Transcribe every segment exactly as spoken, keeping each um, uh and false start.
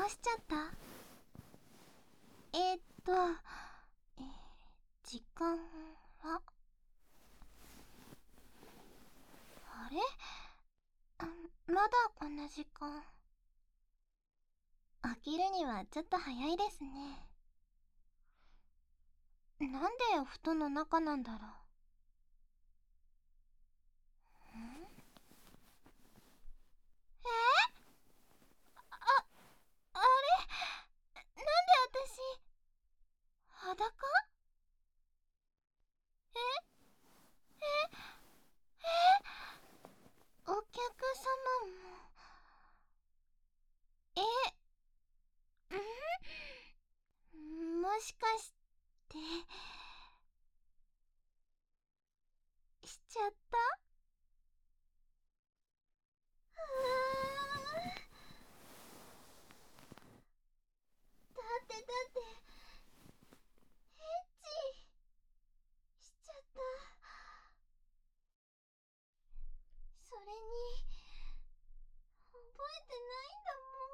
しちゃった？えー、っと、えー、時間は？あれ？あ、まだこんな時間。起きるにはちょっと早いですね。なんでお布団の中なんだろう。ん？えー、あ、あれ？なんで私、裸？えええお客様も。え、んもしかして、しちゃった？うーだってだって、エッチしちゃった。それに、覚えてないんだ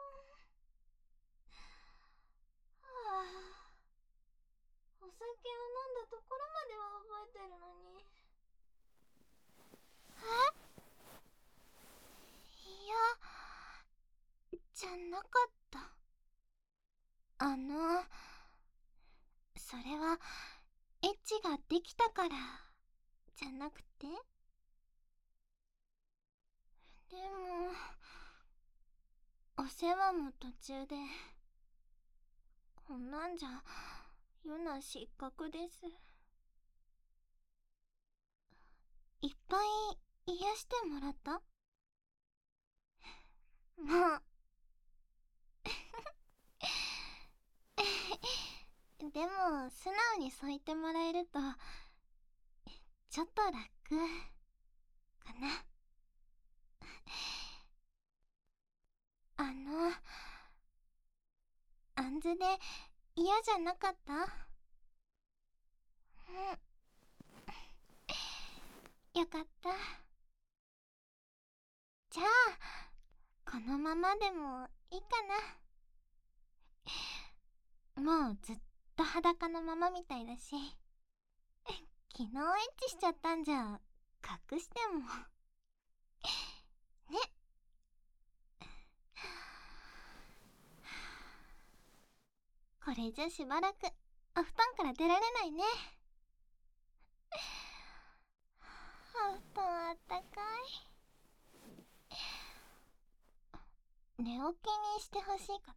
もん。はあ、お酒を飲んだところまでは覚えてるのに。え？いや、じゃなかった。あの、それは、エッチができたから、じゃなくて？でも、お世話も途中で、こんなんじゃ、ヨナ失格です。いっぱい癒してもらった？もうでも素直にそう言ってもらえるとちょっと楽かな。あの、あんずで嫌じゃなかった？うん、よかった。じゃあこのままでもいいかな。もうずっと裸のままみたいだし、昨日エッチしちゃったんじゃ隠してもね。これじゃしばらくお布団から出られないね。お布団あったかい。寝起きにしてほしいこと？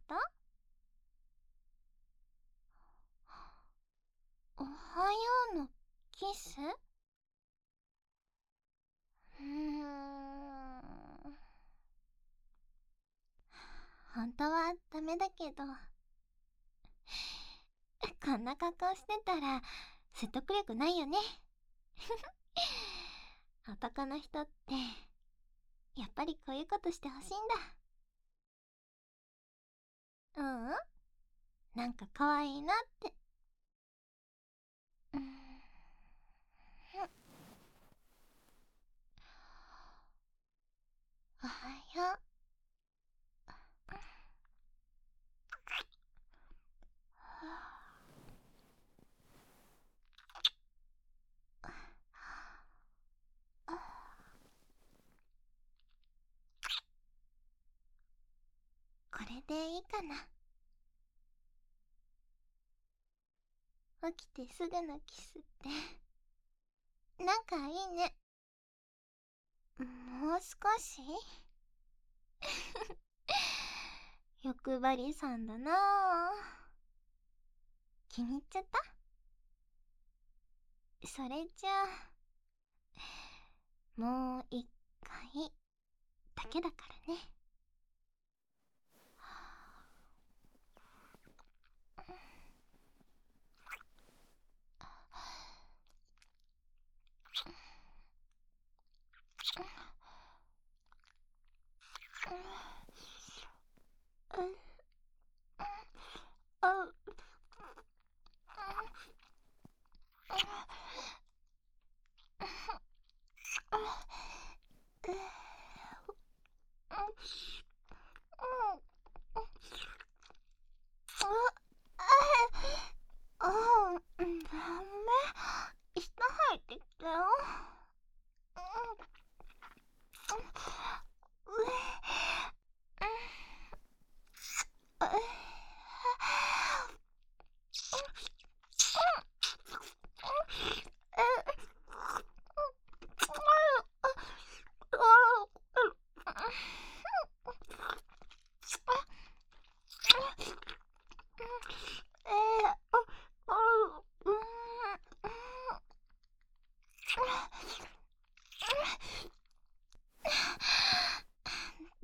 おはようのキス？うーん、本当はダメだけど、こんな格好してたら説得力ないよね。男の人ってやっぱりこういうことしてほしいんだ。うん、なんか可愛いなって。うん、おはよう。これでいいかな。起きてすぐのキスってなんかいいね。もう少し欲張りさんだなあ。気に入っちゃった？それじゃあもう一回だけだからね。うん、あ、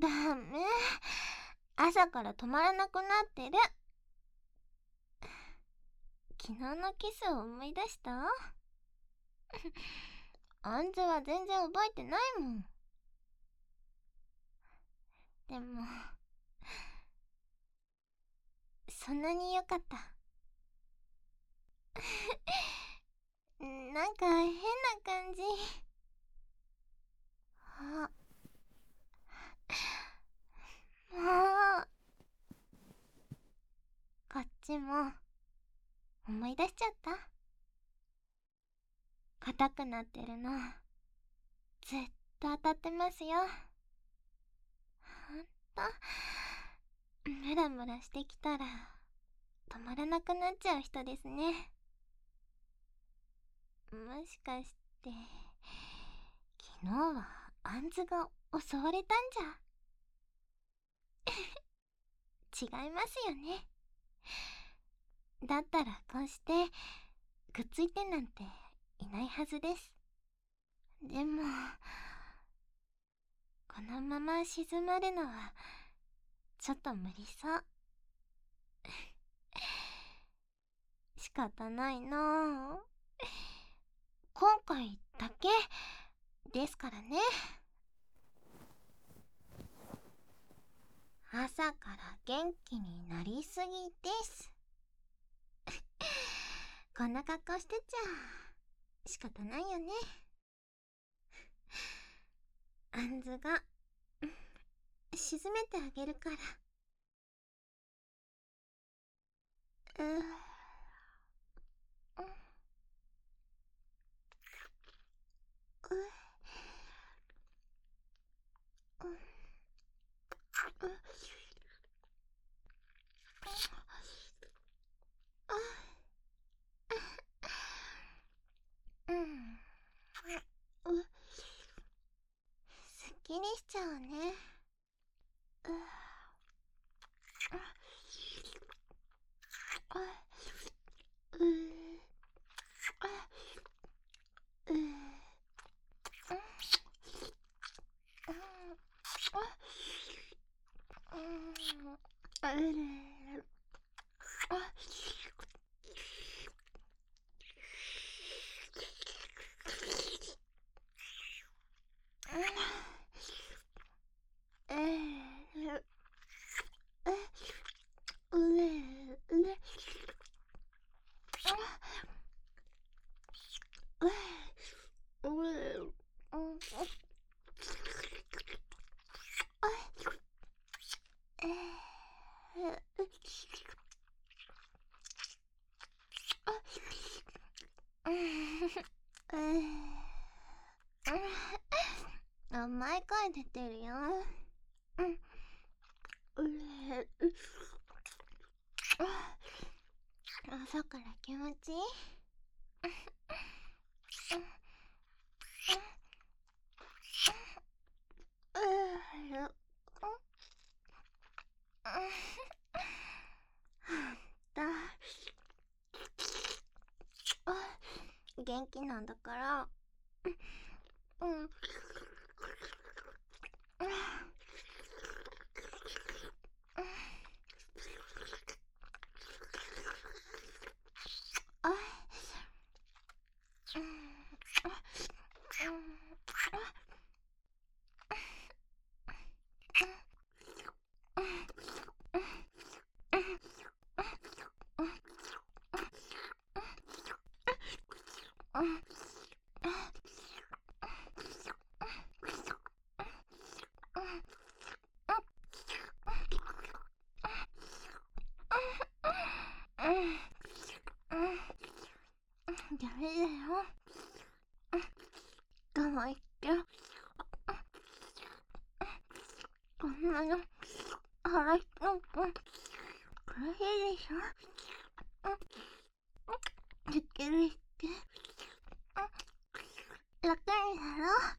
ダメ。朝から止まらなくなってる。昨日のキスを思い出した？あんずは全然覚えてないもん。でもそんなに良かった。なんか変な感じ。あ、もうこっちも思い出しちゃった。硬くなってるのずっと当たってますよ。ほんとムラムラしてきたら止まらなくなっちゃう人ですね。もしかして昨日はあんずが襲われたんじゃ違いますよね。だったらこうしてくっついてなんていないはずです。でもこのまま静まるのはちょっと無理そう。仕方ないなあ。今回だけですからね。朝から元気になりすぎです。こんな格好してちゃ仕方ないよね。あんずが沈めてあげるから。うーううううん、すっきりしちゃうね。ううう甘い声出てるよ。朝から気持ちいい。元気なんだから。うん。ダメだよ。我慢言って。こんなの腹一つ苦しいでしょ。できるって楽になろう。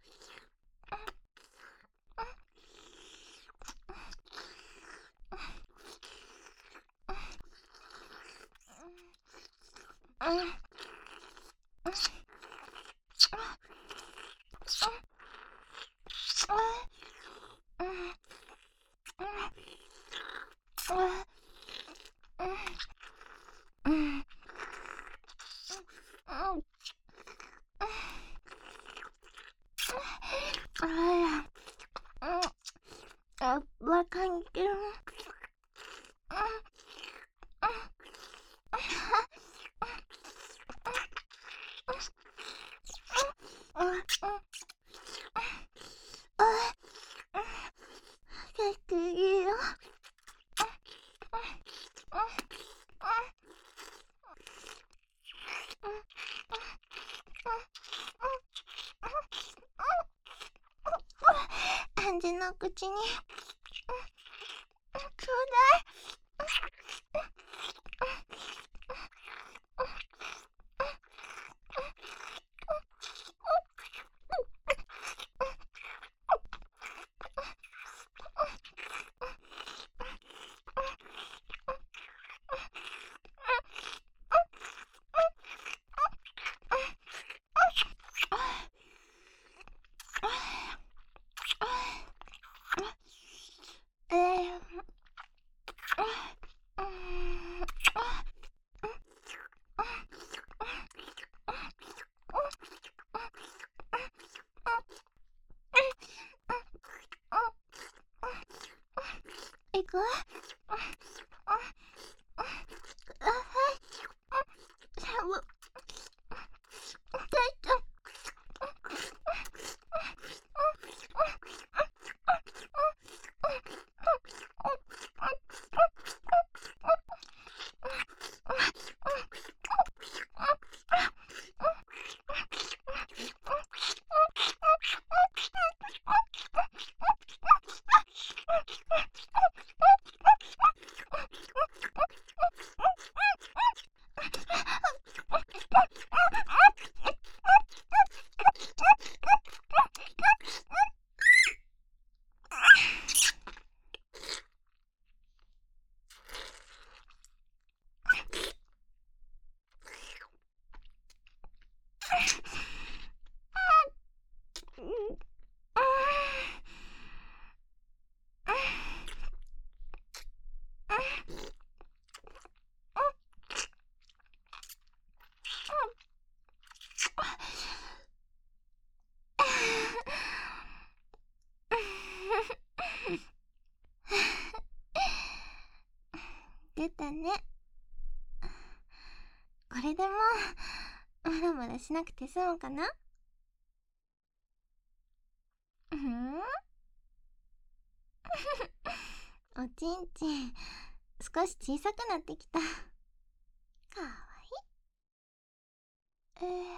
わかんけど。結構いいよ。アンジの口にちょうだい。えーいく？出たね。これでもうムラムラしなくて済むかな？うん？おちんちん少し小さくなってきた。かわいい。えー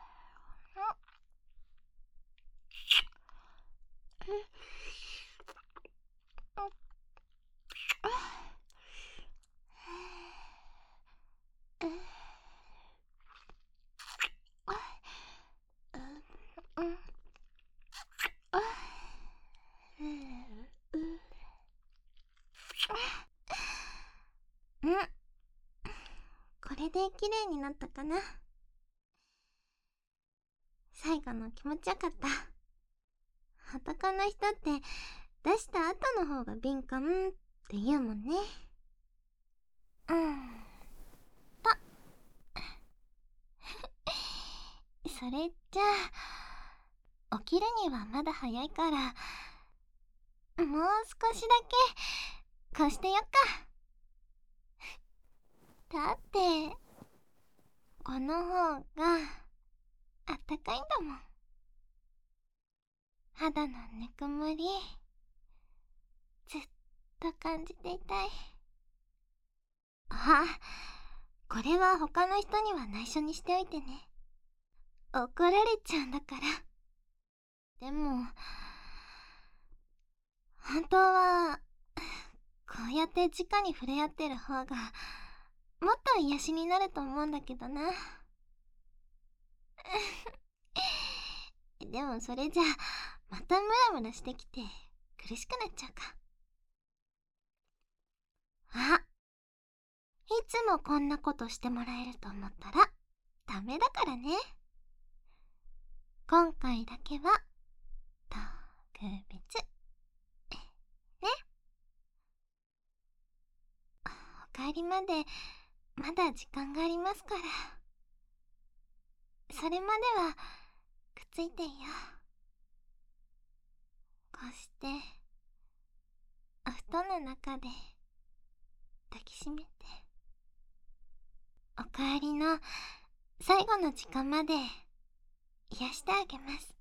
うん、これで綺麗になったかな。最後の気持ちよかった。男の人って出した後の方が敏感って言うもんね。うんとそれじゃあ起きるにはまだ早いから、もう少しだけこうしてよっか。だってこの方があったかいんだもん。肌のぬくもりずっと感じていたい。あ、これは他の人には内緒にしておいてね。怒られちゃうんだから。でも本当はこうやって直に触れ合ってる方がもっと癒しになると思うんだけどな。でもそれじゃまたムラムラしてきて苦しくなっちゃうか。あ、いつもこんなことしてもらえると思ったらダメだからね。今回だけは特別ね。お帰りまでまだ時間がありますから、それまではくっついていよう。こうして窓の中で抱きしめて、おかえりの最後の時間まで癒してあげます。